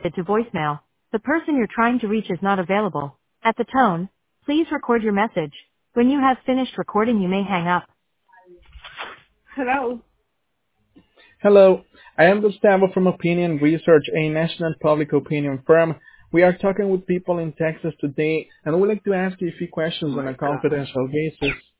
to voicemail. The person you're trying to reach is not available. At the tone, please record your message. When you have finished recording, you may hang up. Hello. Hello, I am Gustavo from Opinion Research, a national public opinion firm. We are talking with people in Texas today, and I would like to ask you a few questions on a confidential basis.